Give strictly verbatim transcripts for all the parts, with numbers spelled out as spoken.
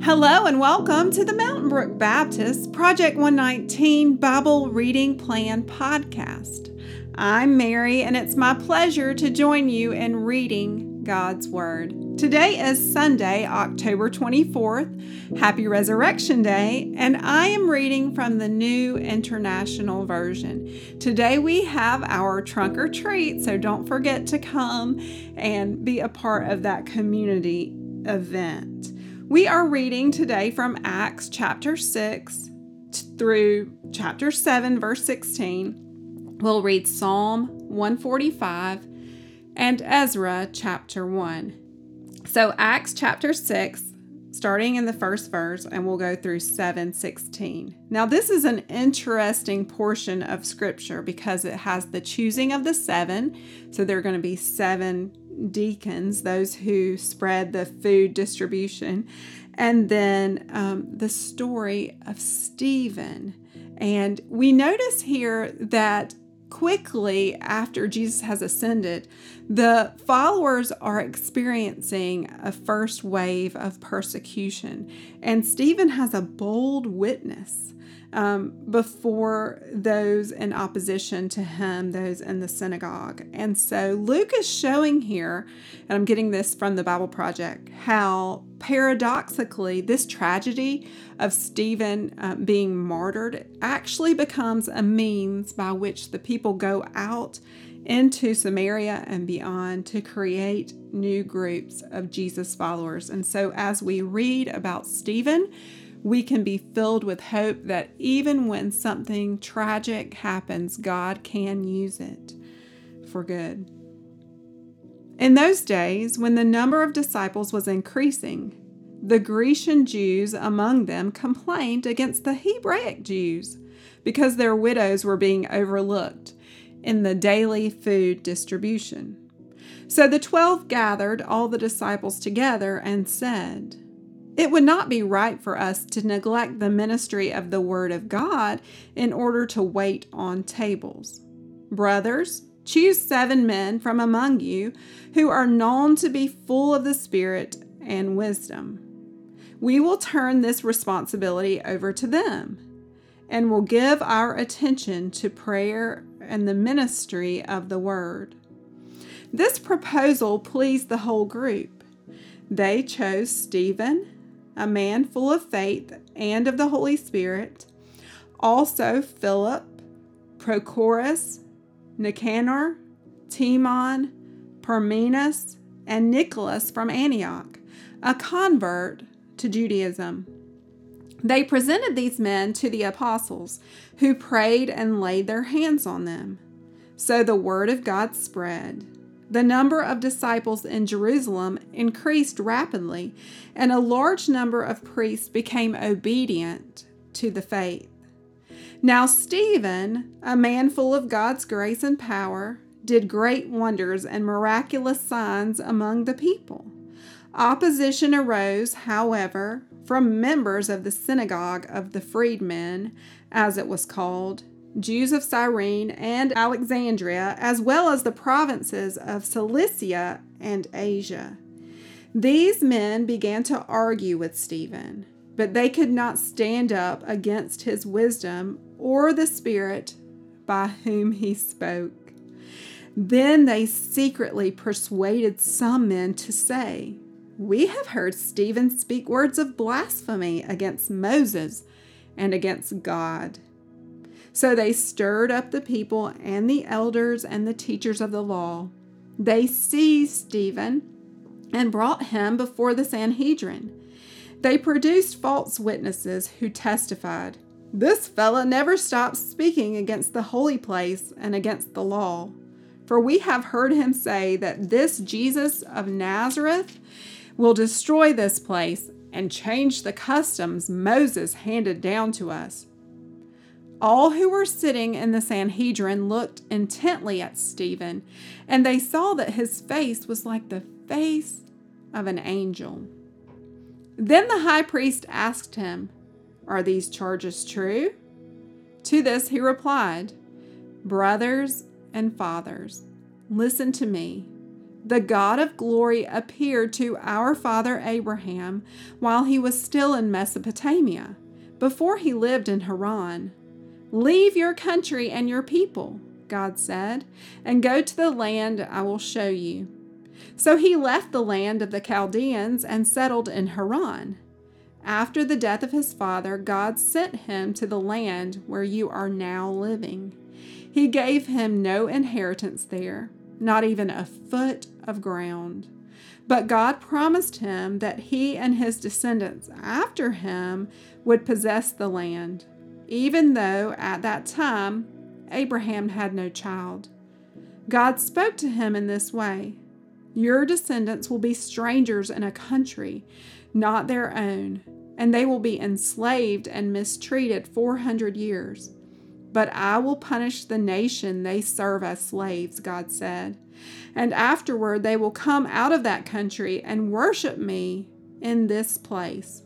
Hello and welcome to the Mountain Brook Baptist Project one nineteen Bible Reading Plan podcast. I'm Mary and it's my pleasure to join you in reading God's Word. Today is Sunday, October twenty-fourth. Happy Resurrection Day, and I am reading from the New International Version. Today we have our trunk or treat, so don't forget to come and be a part of that community event. We are reading today from Acts chapter six through chapter seven, verse sixteen. We'll read Psalm one forty-five and Ezra chapter one. So Acts chapter six, starting in the first verse, and we'll go through seven sixteen. Now this is an interesting portion of scripture because it has the choosing of the seven. So there are going to be seven deacons, those who spread the food distribution, and then um, the story of Stephen. And we notice here that quickly after Jesus has ascended, the followers are experiencing a first wave of persecution. And Stephen has a bold witness um, before those in opposition to him, those in the synagogue. And so Luke is showing here, and I'm getting this from the Bible Project, how paradoxically this tragedy of Stephen uh, being martyred actually becomes a means by which the people go out into Samaria and beyond to create new groups of Jesus followers. And so as we read about Stephen, we can be filled with hope that even when something tragic happens, God can use it for good. In those days, when the number of disciples was increasing, the Grecian Jews among them complained against the Hebraic Jews because their widows were being overlooked in the daily food distribution. So the twelve gathered all the disciples together and said, "It would not be right for us to neglect the ministry of the Word of God in order to wait on tables. Brothers, choose seven men from among you who are known to be full of the Spirit and wisdom. We will turn this responsibility over to them and will give our attention to prayer and the ministry of the Word." This proposal pleased the whole group. They chose Stephen, a man full of faith and of the Holy Spirit, also Philip, Prochorus, Nicanor, Timon, Parmenas, and Nicholas from Antioch, a convert to Judaism. They presented these men to the apostles, who prayed and laid their hands on them. So the word of God spread. The number of disciples in Jerusalem increased rapidly, and a large number of priests became obedient to the faith. Now Stephen, a man full of God's grace and power, did great wonders and miraculous signs among the people. Opposition arose, however, from members of the synagogue of the freedmen, as it was called, Jews of Cyrene and Alexandria, as well as the provinces of Cilicia and Asia. These men began to argue with Stephen, but they could not stand up against his wisdom or the Spirit by whom he spoke. Then they secretly persuaded some men to say, "We have heard Stephen speak words of blasphemy against Moses and against God." So they stirred up the people and the elders and the teachers of the law. They seized Stephen and brought him before the Sanhedrin. They produced false witnesses who testified, "This fellow never stops speaking against the holy place and against the law. For we have heard him say that this Jesus of Nazareth will destroy this place and change the customs Moses handed down to us." All who were sitting in the Sanhedrin looked intently at Stephen, and they saw that his face was like the face of an angel. Then the high priest asked him, "Are these charges true?" To this he replied, "Brothers and fathers, listen to me. the God of glory appeared to our father Abraham while he was still in Mesopotamia, before he lived in Haran. Leave your country and your people, God said, and go to the land I will show you. So he left the land of the Chaldeans and settled in Haran. After the death of his father, God sent him to the land where you are now living. He gave him no inheritance there, not even a foot of ground. But God promised him that he and his descendants after him would possess the land, even though at that time Abraham had no child. God spoke to him in this way: your descendants will be strangers in a country not their own, and they will be enslaved and mistreated four hundred years. But I will punish the nation they serve as slaves, God said, and afterward they will come out of that country and worship me in this place.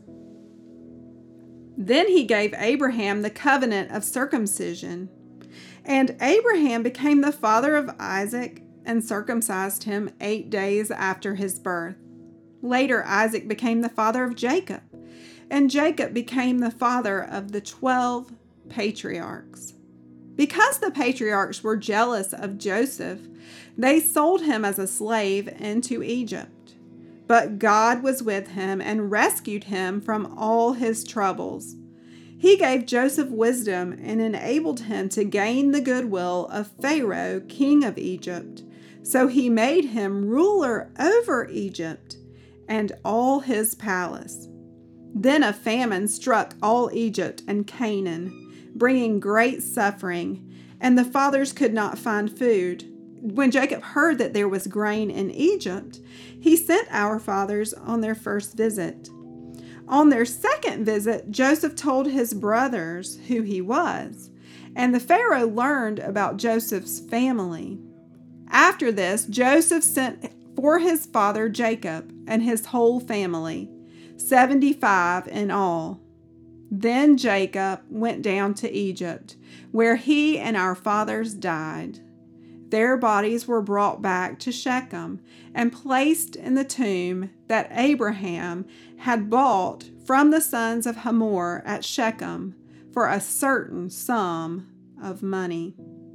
Then he gave Abraham the covenant of circumcision, and Abraham became the father of Isaac and circumcised him eight days after his birth. Later, Isaac became the father of Jacob, and Jacob became the father of the twelve patriarchs. Because the patriarchs were jealous of Joseph, they sold him as a slave into Egypt. But God was with him and rescued him from all his troubles. He gave Joseph wisdom and enabled him to gain the goodwill of Pharaoh, king of Egypt. So he made him ruler over Egypt and all his palace. Then a famine struck all Egypt and Canaan, bringing great suffering, and the fathers could not find food. When Jacob heard that there was grain in Egypt, he sent our fathers on their first visit. On their second visit, Joseph told his brothers who he was, and the Pharaoh learned about Joseph's family. After this, Joseph sent for his father Jacob and his whole family, seventy-five in all. Then Jacob went down to Egypt, where he and our fathers died. Their bodies were brought back to Shechem and placed in the tomb that Abraham had bought from the sons of Hamor at Shechem for a certain sum of money.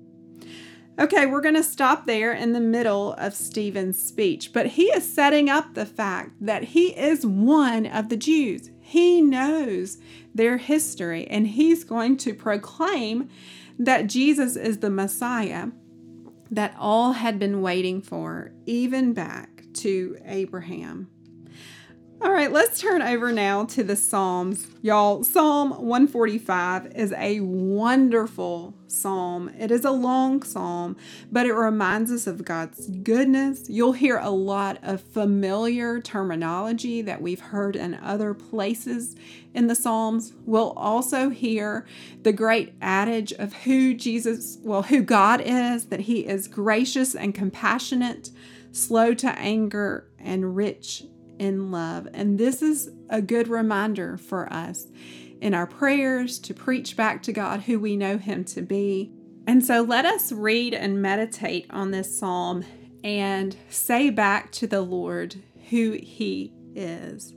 Okay, we're going to stop there in the middle of Stephen's speech, but he is setting up the fact that he is one of the Jews. He knows their history, and he's going to proclaim that Jesus is the Messiah that all had been waiting for, even back to Abraham. All right, let's turn over now to the Psalms. Y'all, Psalm one forty-five is a wonderful psalm. It is a long psalm, but it reminds us of God's goodness. You'll hear a lot of familiar terminology that we've heard in other places in the Psalms. We'll also hear the great adage of who Jesus, well, who God is, that he is gracious and compassionate, slow to anger, and rich in love. And this is a good reminder for us in our prayers to preach back to God who we know him to be. And so let us read and meditate on this psalm and say back to the Lord who he is.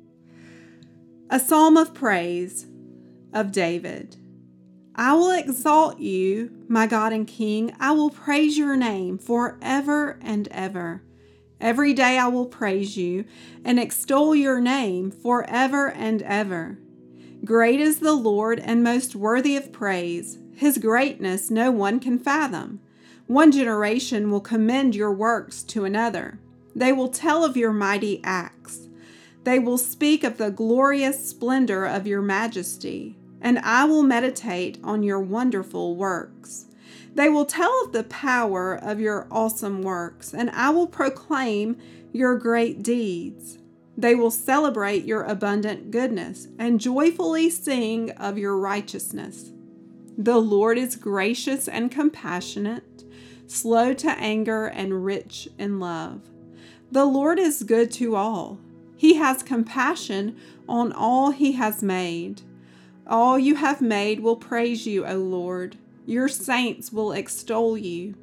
A psalm of praise of David. I will exalt you, my God and King. I will praise your name forever and ever. Every day I will praise you and extol your name forever and ever. Great is the Lord and most worthy of praise. His greatness no one can fathom. One generation will commend your works to another. They will tell of your mighty acts. They will speak of the glorious splendor of your majesty, and I will meditate on your wonderful works. They will tell of the power of your awesome works, and I will proclaim your great deeds. They will celebrate your abundant goodness and joyfully sing of your righteousness. The Lord is gracious and compassionate, slow to anger and rich in love. The Lord is good to all. He has compassion on all he has made. All you have made will praise you, O Lord. Your saints will extol you.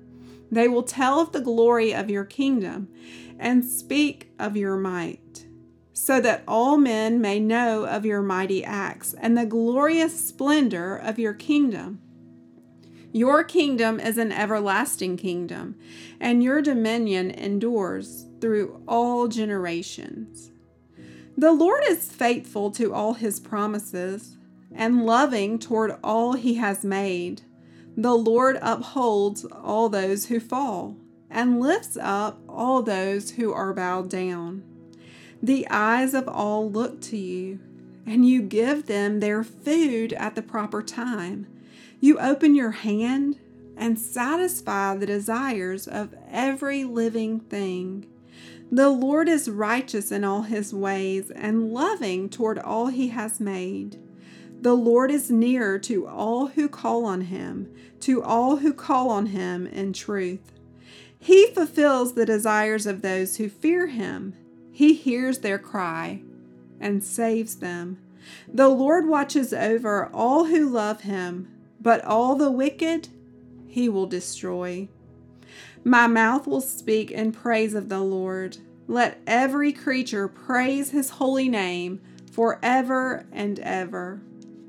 They will tell of the glory of your kingdom and speak of your might, so that all men may know of your mighty acts and the glorious splendor of your kingdom. Your kingdom is an everlasting kingdom, and your dominion endures through all generations. The Lord is faithful to all his promises and loving toward all he has made. The Lord upholds all those who fall and lifts up all those who are bowed down. The eyes of all look to you, and you give them their food at the proper time. You open your hand and satisfy the desires of every living thing. The Lord is righteous in all his ways and loving toward all he has made. The Lord is near to all who call on him, to all who call on him in truth. He fulfills the desires of those who fear him. He hears their cry and saves them. The Lord watches over all who love him, but all the wicked he will destroy. My mouth will speak in praise of the Lord. Let every creature praise his holy name forever and ever.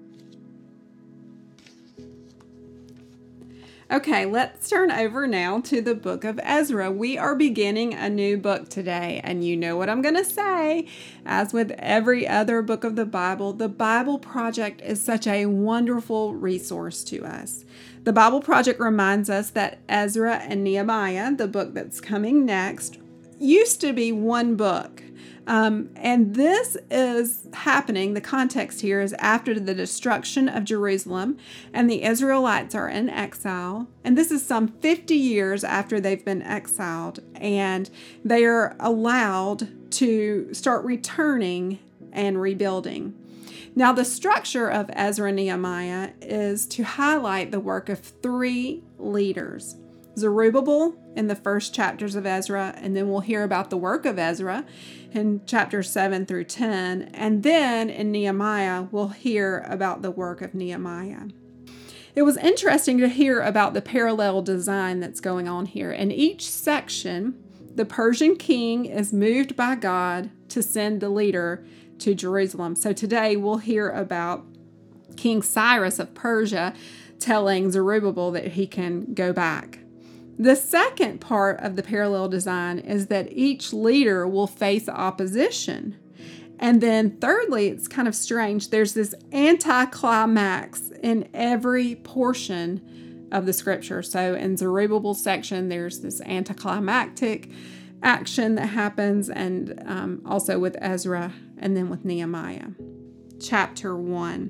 Okay, let's turn over now to the book of Ezra. We are beginning a new book today, and you know what I'm going to say. As with every other book of the Bible, the Bible Project is such a wonderful resource to us. The Bible Project reminds us that Ezra and Nehemiah, the book that's coming next, used to be one book. Um, and this is happening, the context here is after the destruction of Jerusalem, and the Israelites are in exile. And this is some fifty years after they've been exiled, and they are allowed to start returning and rebuilding. Now, the structure of Ezra and Nehemiah is to highlight the work of three leaders. Zerubbabel in the first chapters of Ezra, and then we'll hear about the work of Ezra in chapters seven through ten, and then in Nehemiah we'll hear about the work of Nehemiah. It was interesting to hear about the parallel design that's going on here. In each section, the Persian king is moved by God to send the leader to Jerusalem. So today we'll hear about King Cyrus of Persia telling Zerubbabel that he can go back. The second part of the parallel design is that each leader will face opposition. And then thirdly, it's kind of strange, there's this anticlimax in every portion of the scripture. So in Zerubbabel's section, there's this anticlimactic action that happens, and um, also with Ezra and then with Nehemiah. Chapter one.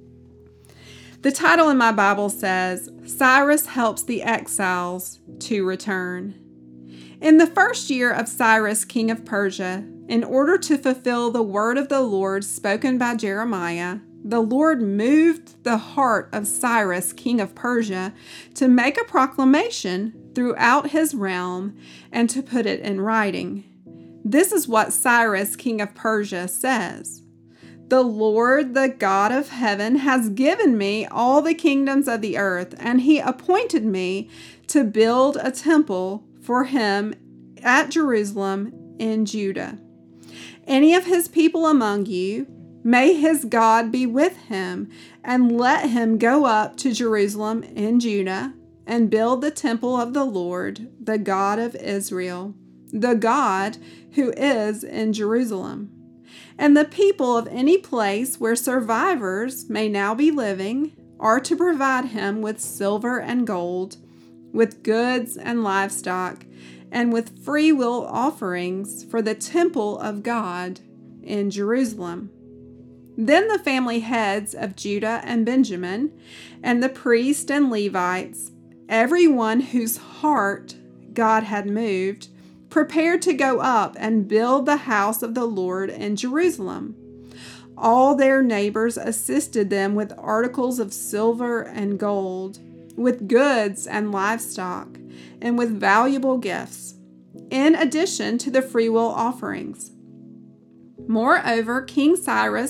The title in my Bible says, Cyrus helps the exiles to return. In the first year of Cyrus, king of Persia, in order to fulfill the word of the Lord spoken by Jeremiah, the Lord moved the heart of Cyrus, king of Persia, to make a proclamation throughout his realm and to put it in writing. This is what Cyrus, king of Persia, says. The Lord, the God of heaven, has given me all the kingdoms of the earth, and he appointed me to build a temple for him at Jerusalem in Judah. Any of his people among you, may his God be with him, and let him go up to Jerusalem in Judah and build the temple of the Lord, the God of Israel, the God who is in Jerusalem. And the people of any place where survivors may now be living are to provide him with silver and gold, with goods and livestock, and with free will offerings for the temple of God in Jerusalem. Then the family heads of Judah and Benjamin, and the priests and Levites, everyone whose heart God had moved, prepared to go up and build the house of the Lord in Jerusalem. All their neighbors assisted them with articles of silver and gold, with goods and livestock, and with valuable gifts, in addition to the freewill offerings. Moreover, King Cyrus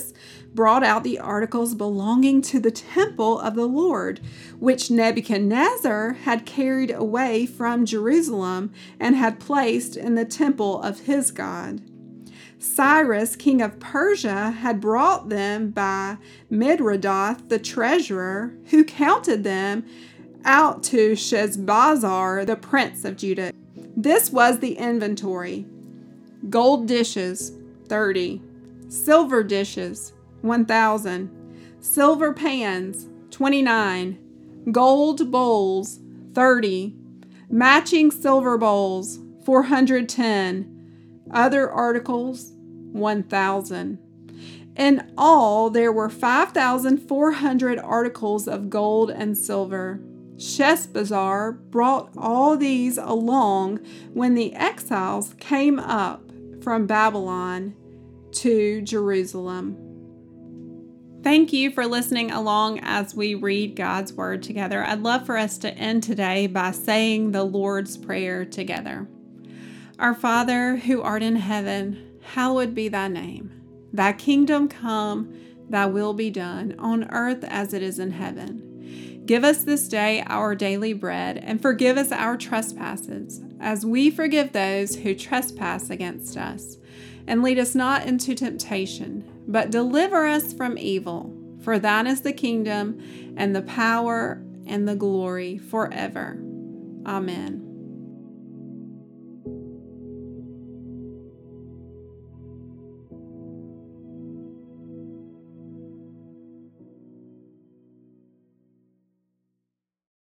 brought out the articles belonging to the temple of the Lord, which Nebuchadnezzar had carried away from Jerusalem and had placed in the temple of his God. Cyrus, king of Persia, had brought them by Mithredath the treasurer, who counted them out to Sheshbazzar, the prince of Judah. This was the inventory: gold dishes, thirty; silver dishes, one thousand; silver pans, twenty-nine; gold bowls, thirty; matching silver bowls, four hundred ten; other articles, one thousand. In all, there were five thousand four hundred articles of gold and silver. Sheshbazzar brought all these along when the exiles came up from Babylon to Jerusalem. Thank you for listening along as we read God's Word together. I'd love for us to end today by saying the Lord's Prayer together. Our Father, who art in heaven, hallowed be thy name. Thy kingdom come, thy will be done, on earth as it is in heaven. Give us this day our daily bread, and forgive us our trespasses, as we forgive those who trespass against us. And lead us not into temptation, but deliver us from evil. For thine is the kingdom, and the power, and the glory forever. Amen.